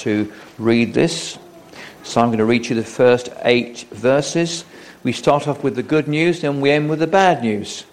to read this. So I'm going to read you the first 8 verses. We start off with the good news and we end with the bad news.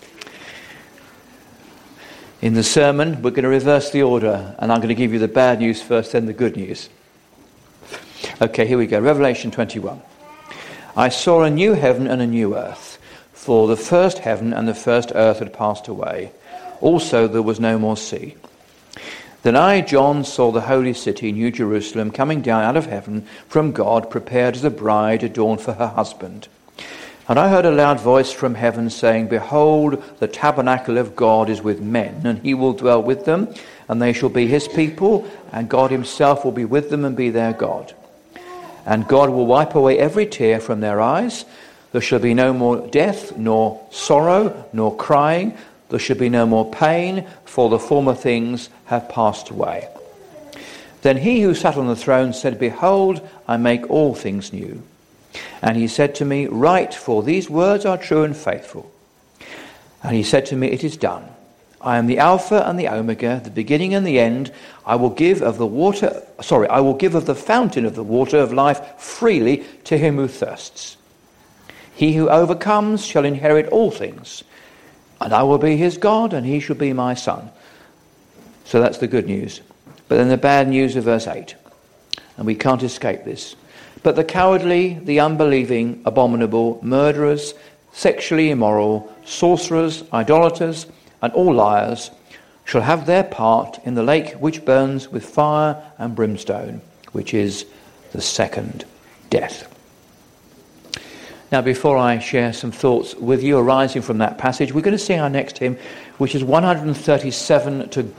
In the sermon, we're going to reverse the order, and I'm going to give you the bad news first, then the good news. Okay, here we go. Revelation 21. I saw a new heaven and a new earth, for the first heaven and the first earth had passed away. Also there was no more sea. Then I, John, saw the holy city, New Jerusalem, coming down out of heaven from God, prepared as a bride adorned for her husband. And I heard a loud voice from heaven saying, Behold, the tabernacle of God is with men, and he will dwell with them, and they shall be his people, and God himself will be with them and be their God. And God will wipe away every tear from their eyes. There shall be no more death, nor sorrow, nor crying. There shall be no more pain, for the former things have passed away. Then he who sat on the throne said, Behold, I make all things new. And he said to me, Write, for these words are true and faithful. And he said to me, It is done. I am the Alpha and the Omega, the beginning and the end. I will give of the fountain of the water of life freely to him who thirsts. He who overcomes shall inherit all things, and I will be his God, and he shall be my son. So that's the good news. But then the bad news of verse 8. And we can't escape this. But the cowardly, the unbelieving, abominable, murderers, sexually immoral, sorcerers, idolaters, and all liars shall have their part in the lake which burns with fire and brimstone, which is the second death. Now, before I share some thoughts with you arising from that passage, we're going to sing our next hymn, which is 137 to...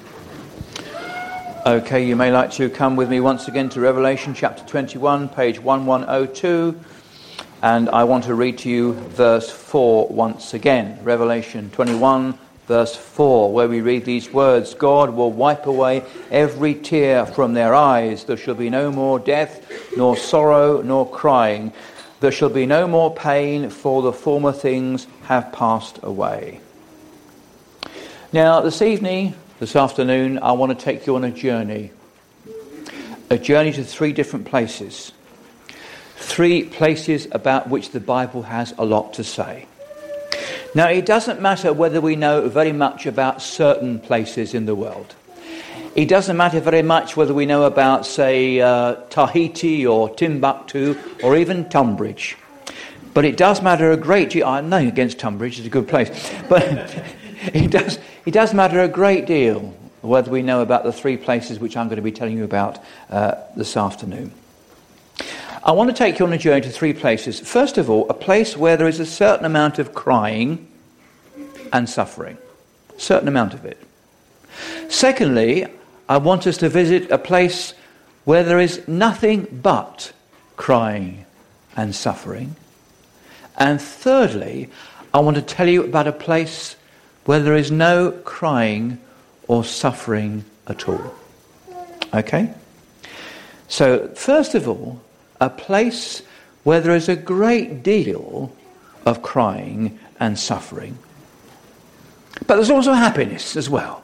Okay, you may like to come with me once again to Revelation chapter 21, page 1102. And I want to read to you verse 4 once again. Revelation 21, verse 4, where we read these words, God will wipe away every tear from their eyes. There shall be no more death, nor sorrow, nor crying. There shall be no more pain, for the former things have passed away. Now, this afternoon, I want to take you on a journey to 3 different places. 3 places about which the Bible has a lot to say. Now, it doesn't matter whether we know very much about certain places in the world. It doesn't matter very much whether we know about, say, Tahiti or Timbuktu or even Tunbridge. But it does matter a great deal. I'm nothing against Tunbridge, it's a good place. But it does matter a great deal whether we know about the 3 places which I'm going to be telling you about this afternoon. I want to take you on a journey to 3 places. First of all, a place where there is a certain amount of crying and suffering. A certain amount of it. Secondly, I want us to visit a place where there is nothing but crying and suffering. And thirdly, I want to tell you about a place where there is no crying or suffering at all. Okay? So, first of all, a place where there is a great deal of crying and suffering. But there's also happiness as well.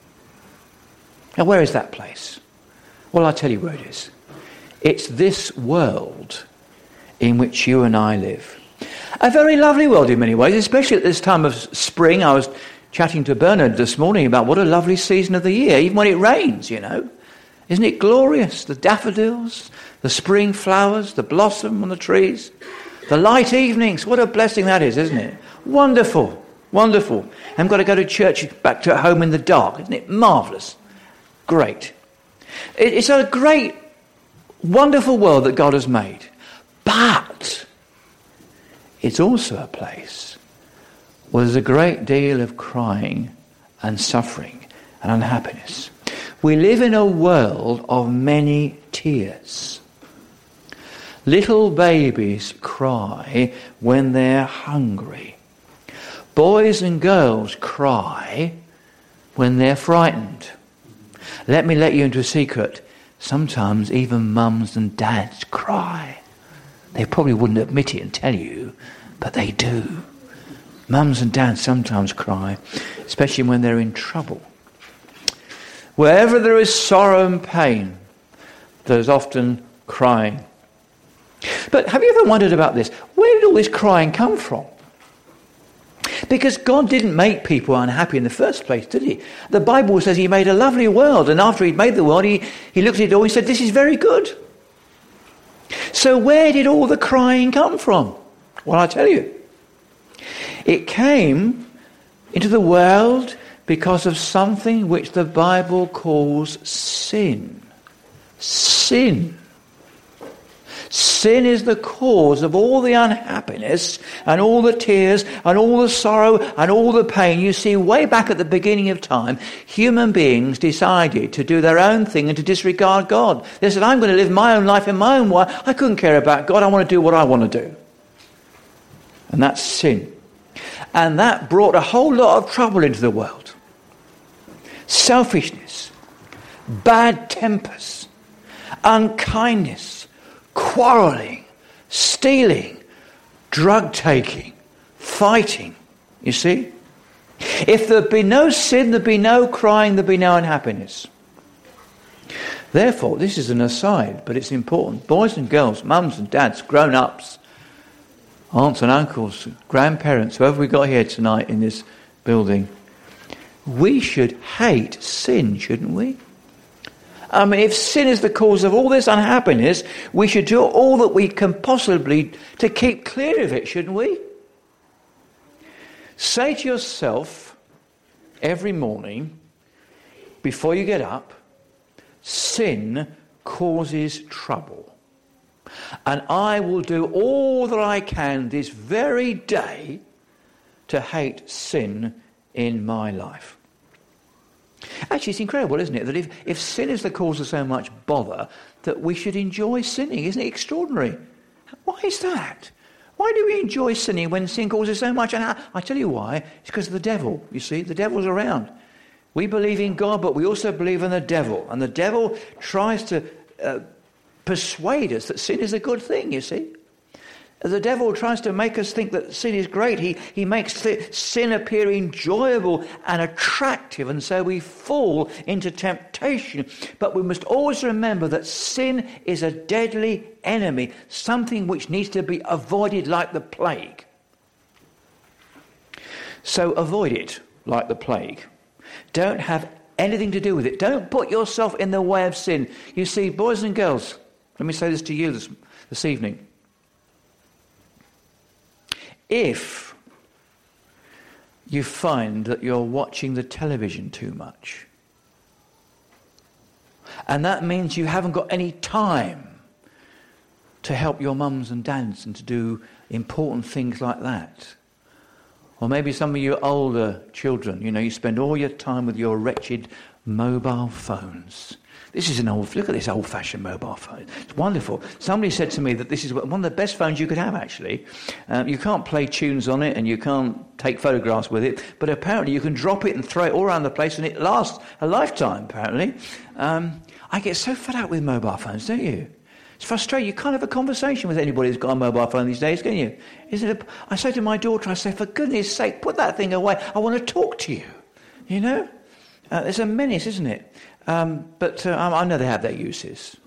Now, where is that place? Well, I'll tell you where it is. It's this world in which you and I live. A very lovely world in many ways, especially at this time of spring. I was chatting to Bernard this morning about what a lovely season of the year, even when it rains, you know. Isn't it glorious? The daffodils, the spring flowers, the blossom on the trees, the light evenings. What a blessing that is, isn't it? Wonderful, wonderful. I've got to go to church back to home in the dark. Isn't it marvellous? Great. It's a great, wonderful world that God has made. But it's also a place where there's a great deal of crying and suffering and unhappiness. We live in a world of many tears. Little babies cry when they're hungry. Boys and girls cry when they're frightened. Let me let you into a secret. Sometimes even mums and dads cry. They probably wouldn't admit it and tell you, but they do. Mums and dads sometimes cry, especially when they're in trouble. Wherever there is sorrow and pain, There's often crying. But have you ever wondered about this? Where did all this crying come from? Because God didn't make people unhappy in the first place, did he? The Bible says he made a lovely world, and after he'd made the world, he looked at it all and said, this is very good. So where did all the crying come from? Well, I tell you. It came into the world because of something which the Bible calls sin. Sin. Sin is the cause of all the unhappiness and all the tears and all the sorrow and all the pain. You see, way back at the beginning of time, human beings decided to do their own thing and to disregard God. They said, I'm going to live my own life in my own way. I couldn't care about God. I want to do what I want to do. And that's sin. And that brought a whole lot of trouble into the world. Selfishness, bad tempers, unkindness, quarrelling, stealing, drug taking, fighting. You see? If there'd be no sin, there'd be no crying, there'd be no unhappiness. Therefore, this is an aside, but it's important. Boys and girls, mums and dads, grown-ups, aunts and uncles, grandparents, whoever we got here tonight in this building, we should hate sin, shouldn't we? I mean, if sin is the cause of all this unhappiness, we should do all that we can possibly to keep clear of it, shouldn't we? Say to yourself every morning, before you get up, sin causes trouble. And I will do all that I can this very day to hate sin in my life. Actually, it's incredible, isn't it, that if sin is the cause of so much bother, that we should enjoy sinning. Isn't it extraordinary? Why is that? Why do we enjoy sinning when sin causes so much? And I tell you why. It's because of the devil, you see. The devil's around. We believe in God, but we also believe in the devil. And the devil tries to persuade us that sin is a good thing, you see. The devil tries to make us think that sin is great. He makes sin appear enjoyable and attractive, and so we fall into temptation. But we must always remember that sin is a deadly enemy, something which needs to be avoided like the plague. So avoid it like the plague. Don't have anything to do with it. Don't put yourself in the way of sin. You see, boys and girls, let me say this to you this evening. If you find that you're watching the television too much, and that means you haven't got any time to help your mums and dads and to do important things like that, or maybe some of you older children, you spend all your time with your wretched mobile phones. This is look at this old-fashioned mobile phone. It's wonderful. Somebody said to me that this is one of the best phones you could have, actually. You can't play tunes on it and you can't take photographs with it, but apparently you can drop it and throw it all around the place and it lasts a lifetime, apparently. I get so fed up with mobile phones, don't you? It's frustrating. You can't have a conversation with anybody who's got a mobile phone these days, can you? I say to my daughter, I say, for goodness sake, put that thing away. I want to talk to you, There's a menace, isn't it? But I know they have their uses.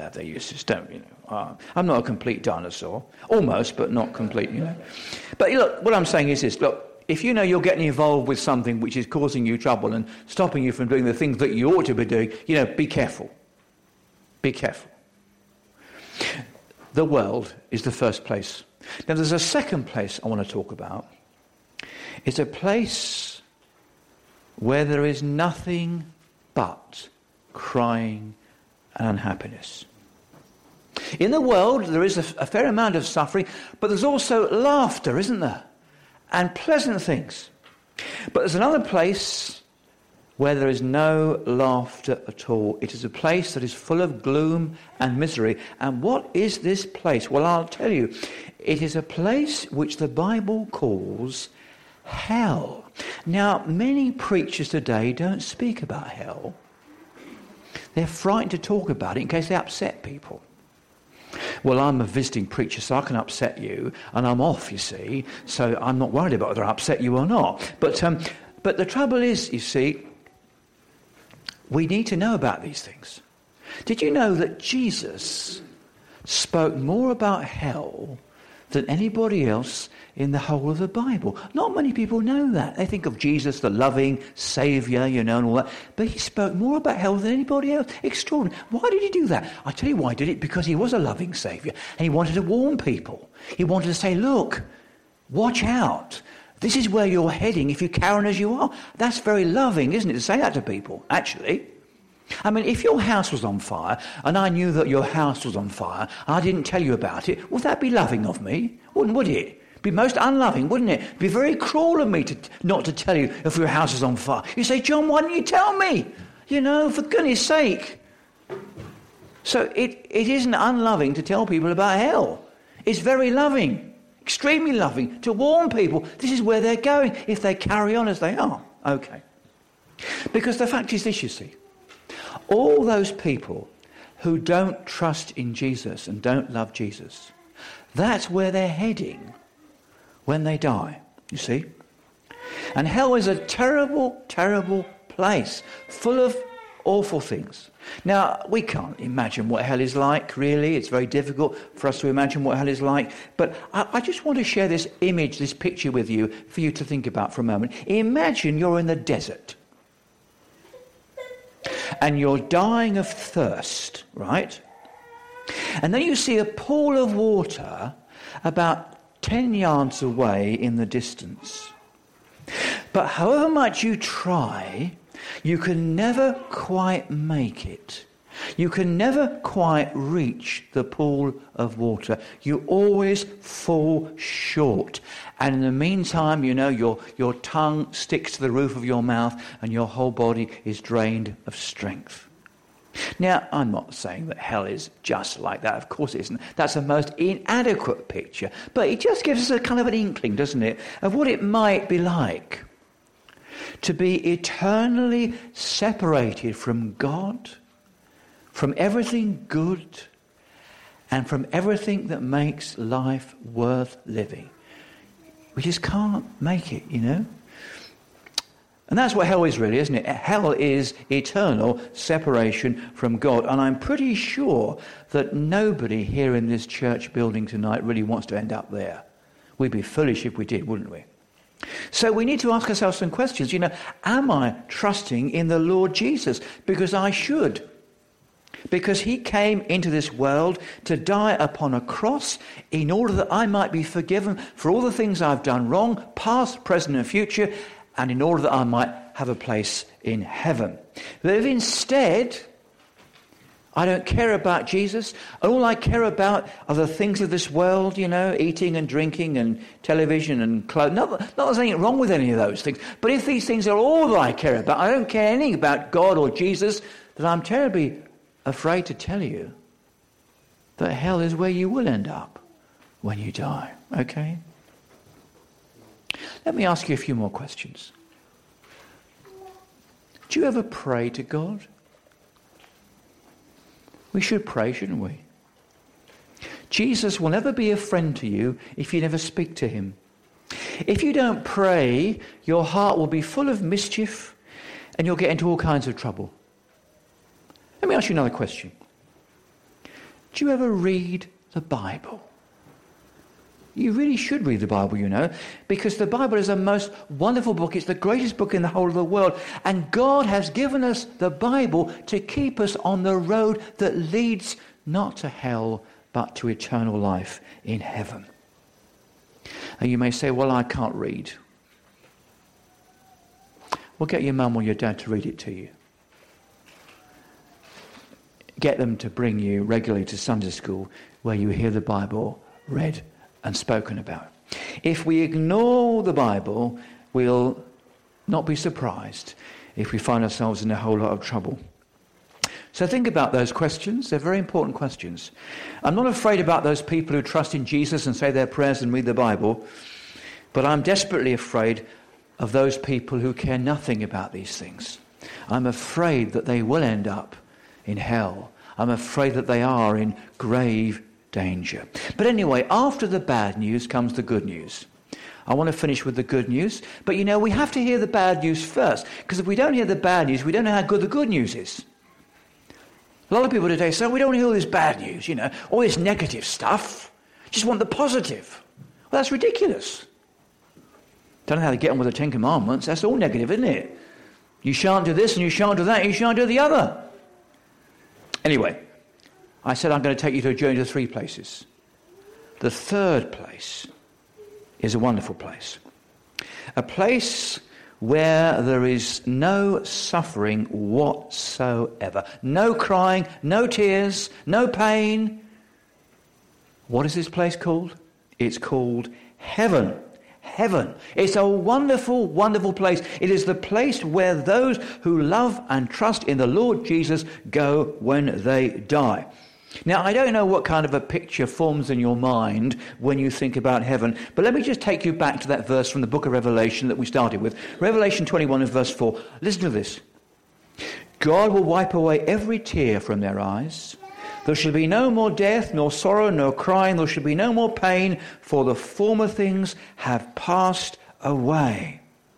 I'm not a complete dinosaur. Almost, but not complete, But look, what I'm saying is this. Look, if you're getting involved with something which is causing you trouble and stopping you from doing the things that you ought to be doing, be careful. Be careful. The world is the first place. Now, there's a second place I want to talk about. It's a place where there is nothing but crying and unhappiness. In the world, there is a fair amount of suffering, but there's also laughter, isn't there? And pleasant things. But there's another place where there is no laughter at all. It is a place that is full of gloom and misery. And what is this place? Well, I'll tell you. It is a place which the Bible calls hell. Now, many preachers today don't speak about hell. They're frightened to talk about it in case they upset people. Well, I'm a visiting preacher, so I can upset you, and I'm off, you see, so I'm not worried about whether I upset you or not. But the trouble is, you see, we need to know about these things. Did you know that Jesus spoke more about hell than anybody else in the whole of the Bible? Not many people know that. They think of Jesus, the loving Saviour, and all that. But he spoke more about hell than anybody else. Extraordinary. Why did he do that? I tell you why he did it. Because he was a loving Saviour. And he wanted to warn people. He wanted to say, look, watch out. This is where you're heading if you carry on as you are. That's very loving, isn't it, to say that to people, actually. I mean, if your house was on fire, and I knew that your house was on fire, and I didn't tell you about it, would that be loving of me? Would it? Be most unloving, wouldn't it? Be very cruel of me not to tell you if your house is on fire. You say, John, why didn't you tell me? For goodness sake. So it isn't unloving to tell people about hell. It's very loving. Extremely loving to warn people this is where they're going if they carry on as they are. Okay. Because the fact is this, you see. All those people who don't trust in Jesus and don't love Jesus, that's where they're heading when they die, you see. And hell is a terrible, terrible place full of awful things. Now, we can't imagine what hell is like, really. It's very difficult for us to imagine what hell is like. But I just want to share this image, this picture with you for you to think about for a moment. Imagine you're in the desert. And you're dying of thirst, right? And then you see a pool of water about 10 yards away in the distance. But however much you try, you can never quite make it. You can never quite reach the pool of water. You always fall short. And in the meantime, your tongue sticks to the roof of your mouth and your whole body is drained of strength. Now, I'm not saying that hell is just like that. Of course it isn't. That's a most inadequate picture. But it just gives us a kind of an inkling, doesn't it, of what it might be like to be eternally separated from God, from everything good, and from everything that makes life worth living. We just can't make it, And that's what hell is really, isn't it? Hell is eternal separation from God. And I'm pretty sure that nobody here in this church building tonight really wants to end up there. We'd be foolish if we did, wouldn't we? So we need to ask ourselves some questions. Am I trusting in the Lord Jesus? Because I should. Because he came into this world to die upon a cross in order that I might be forgiven for all the things I've done wrong, past, present and future, and in order that I might have a place in heaven. But if instead I don't care about Jesus, and all I care about are the things of this world, eating and drinking and television and clothes. Not that there's anything wrong with any of those things, but if these things are all that I care about, I don't care anything about God or Jesus, then I'm terribly afraid to tell you that hell is where you will end up when you die. Okay? Let me ask you a few more questions. Do you ever pray to God? We should pray, shouldn't we? Jesus will never be a friend to you if you never speak to him. If you don't pray, your heart will be full of mischief and you'll get into all kinds of trouble. Let me ask you another question. Do you ever read the Bible? You really should read the Bible, because the Bible is the most wonderful book. It's the greatest book in the whole of the world. And God has given us the Bible to keep us on the road that leads not to hell, but to eternal life in heaven. And you may say, well, I can't read. Well, get your mum or your dad to read it to you. Get them to bring you regularly to Sunday school where you hear the Bible read and spoken about. If we ignore the Bible, we'll not be surprised if we find ourselves in a whole lot of trouble. So think about those questions. They're very important questions. I'm not afraid about those people who trust in Jesus and say their prayers and read the Bible, but I'm desperately afraid of those people who care nothing about these things. I'm afraid that they will end up in hell. I'm afraid that they are in grave danger. But anyway, after the bad news comes the good news. I want to finish with the good news. But we have to hear the bad news first. Because if we don't hear the bad news, we don't know how good the good news is. A lot of people today say, we don't want to hear all this bad news, all this negative stuff. Just want the positive. Well, that's ridiculous. Don't know how to get on with the Ten Commandments. That's all negative, isn't it? You shan't do this and you shan't do that and you shan't do the other. Anyway, I said I'm going to take you to a journey to 3 places. The third place is a wonderful place. A place where there is no suffering whatsoever. No crying, no tears, no pain. What is this place called? It's called heaven. Heaven. It's a wonderful, wonderful place. It is the place where those who love and trust in the Lord Jesus go when they die. Now, I don't know what kind of a picture forms in your mind when you think about heaven, but let me just take you back to that verse from the book of Revelation that we started with. Revelation 21 and verse 4. Listen to this. God will wipe away every tear from their eyes. There shall be no more death, nor sorrow, nor crying. There shall be no more pain, for the former things have passed away.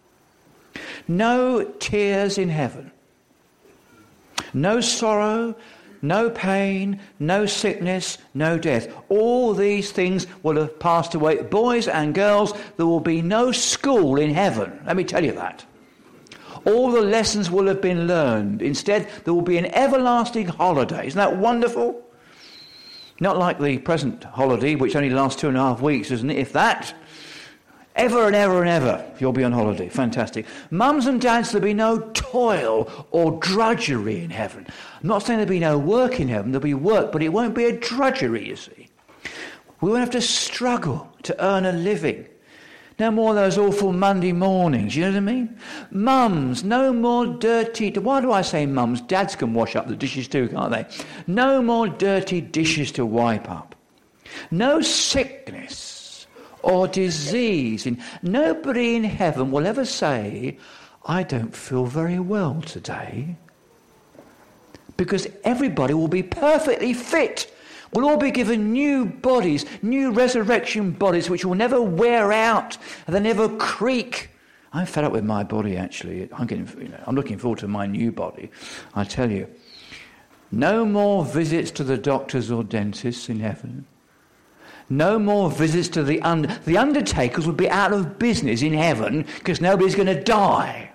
No tears in heaven. No sorrow, no pain, no sickness, no death. All these things will have passed away. Boys and girls, there will be no school in heaven. Let me tell you that. All the lessons will have been learned. Instead, there will be an everlasting holiday. Isn't that wonderful? Not like the present holiday, which only lasts 2.5 weeks, isn't it? If that, ever and ever and ever, you'll be on holiday. Fantastic. Mums and dads, there'll be no toil or drudgery in heaven. I'm not saying there'll be no work in heaven. There'll be work, but it won't be a drudgery, you see. We won't have to struggle to earn a living. No more of those awful Monday mornings, you know what I mean? Mums, no more dirty... Why do I say mums? Dads can wash up the dishes too, can't they? No more dirty dishes to wipe up. No sickness or disease. Nobody in heaven will ever say, I don't feel very well today. Because everybody will be perfectly fit. We'll all be given new bodies, new resurrection bodies, which will never wear out and they never creak. I'm fed up with my body, actually. I'm looking forward to my new body, I tell you. No more visits to the doctors or dentists in heaven. No more visits to the undertakers will be out of business in heaven because nobody's going to die.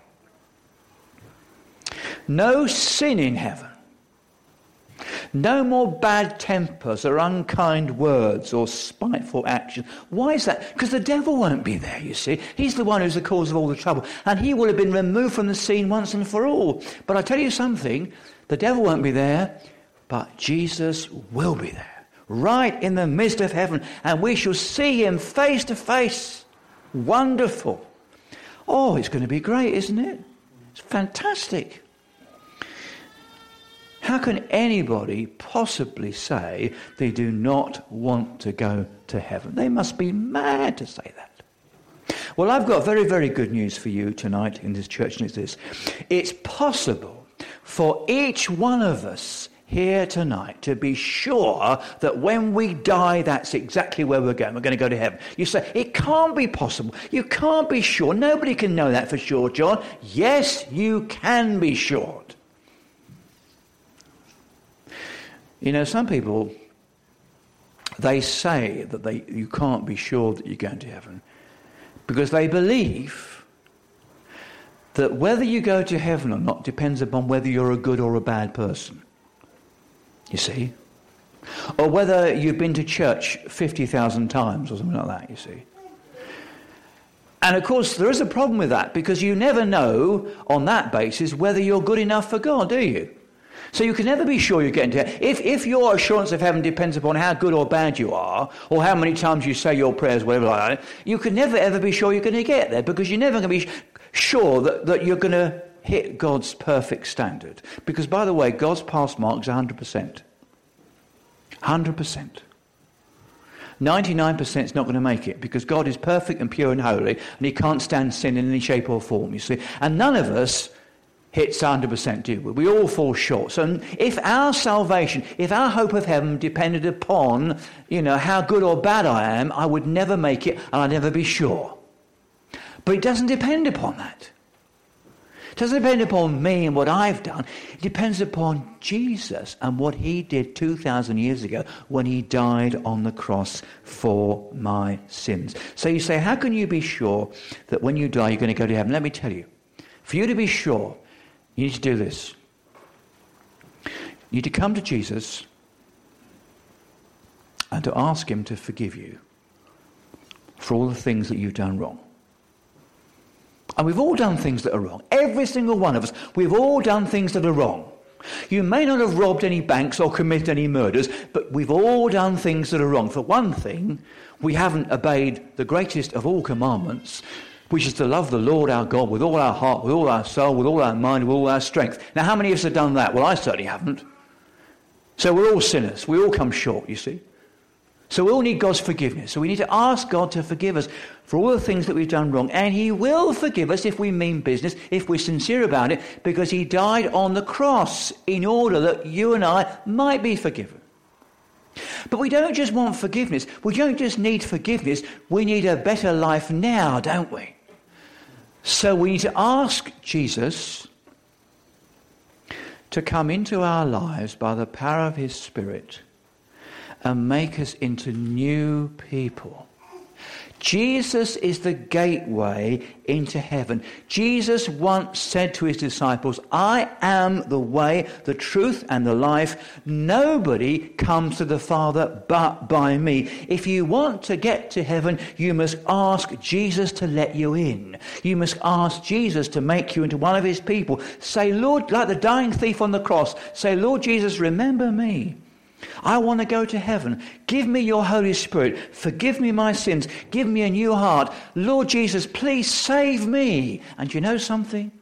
No sin in heaven. No more bad tempers or unkind words or spiteful actions. Why is that? Because the devil won't be there, you see. He's the one who's the cause of all the trouble. And he will have been removed from the scene once and for all. But I tell you something, the devil won't be there, but Jesus will be there. Right in the midst of heaven. And we shall see him face to face. Wonderful. Oh, it's going to be great, isn't it? It's fantastic. How can anybody possibly say they do not want to go to heaven? They must be mad to say that. Well, I've got very, very good news for you tonight in this church, and it's this. It's possible for each one of us here tonight to be sure that when we die, that's exactly where we're going. We're going to go to heaven. You say, it can't be possible. You can't be sure. Nobody can know that for sure, John. Yes, you can be sure. You know, some people, they say that you can't be sure that you're going to heaven because they believe that whether you go to heaven or not depends upon whether you're a good or a bad person. You see? Or whether you've been to church 50,000 times or something like that, you see. And of course, there is a problem with that because you never know on that basis whether you're good enough for God, do you? So you can never be sure you're getting to heaven. If your assurance of heaven depends upon how good or bad you are, or how many times you say your prayers, whatever like that, you can never ever be sure you're going to get there because you're never going to be sure that you're going to hit God's perfect standard. Because, by the way, God's pass mark is 100%. 100%. 99% is not going to make it because God is perfect and pure and holy and he can't stand sin in any shape or form, you see. And none of us hits 100%, do we? We all fall short. So if our salvation, if our hope of heaven depended upon, how good or bad I am, I would never make it and I'd never be sure. But it doesn't depend upon that. It doesn't depend upon me and what I've done. It depends upon Jesus and what he did 2,000 years ago when he died on the cross for my sins. So you say, how can you be sure that when you die you're going to go to heaven? Let me tell you. For you to be sure, you need to do this. You need to come to Jesus and to ask him to forgive you for all the things that you've done wrong. And we've all done things that are wrong. Every single one of us, we've all done things that are wrong. You may not have robbed any banks or committed any murders, but we've all done things that are wrong. For one thing, we haven't obeyed the greatest of all commandments, which is to love the Lord our God with all our heart, with all our soul, with all our mind, with all our strength. Now, how many of us have done that? Well, I certainly haven't. So we're all sinners. We all come short, you see. So we all need God's forgiveness. So we need to ask God to forgive us for all the things that we've done wrong. And he will forgive us if we mean business, if we're sincere about it, because he died on the cross in order that you and I might be forgiven. But we don't just want forgiveness. We don't just need forgiveness. We need a better life now, don't we? So we need to ask Jesus to come into our lives by the power of his Spirit and make us into new people. Jesus is the gateway into heaven. Jesus once said to his disciples, I am the way, the truth, and the life. Nobody comes to the Father but by me. If you want to get to heaven, you must ask Jesus to let you in. You must ask Jesus to make you into one of his people. Say, Lord, like the dying thief on the cross, say, Lord Jesus, remember me. I want to go to heaven. Give me your Holy Spirit. Forgive me my sins. Give me a new heart. Lord Jesus, please save me. And you know something?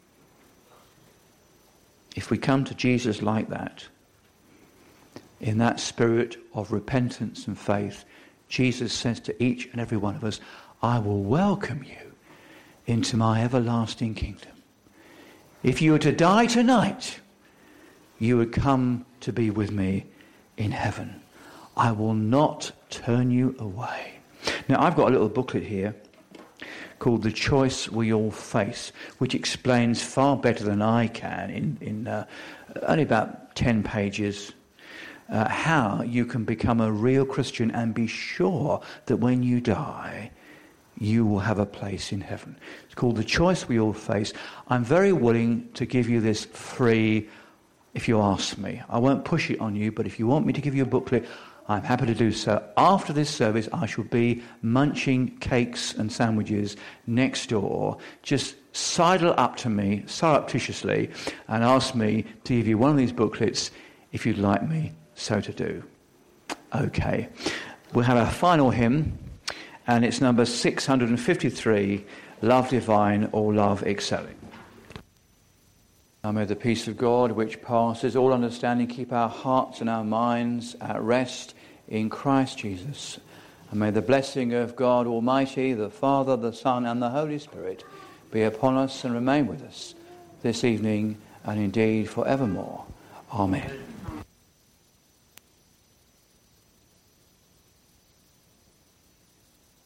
If we come to Jesus like that, in that spirit of repentance and faith, Jesus says to each and every one of us, I will welcome you into my everlasting kingdom. If you were to die tonight, you would come to be with me in heaven. I will not turn you away. Now, I've got a little booklet here called The Choice We All Face, which explains far better than I can in only about 10 pages how you can become a real Christian and be sure that when you die, you will have a place in heaven. It's called The Choice We All Face. I'm very willing to give you this free if you ask me. I won't push it on you, but if you want me to give you a booklet, I'm happy to do so. After this service, I shall be munching cakes and sandwiches next door. Just sidle up to me surreptitiously and ask me to give you one of these booklets if you'd like me so to do. Okay. We'll have our final hymn, and it's number 653, Love Divine or Love Excelling. Now may the peace of God, which passes all understanding, keep our hearts and our minds at rest in Christ Jesus. And may the blessing of God Almighty, the Father, the Son, and the Holy Spirit be upon us and remain with us this evening and indeed forevermore. Amen.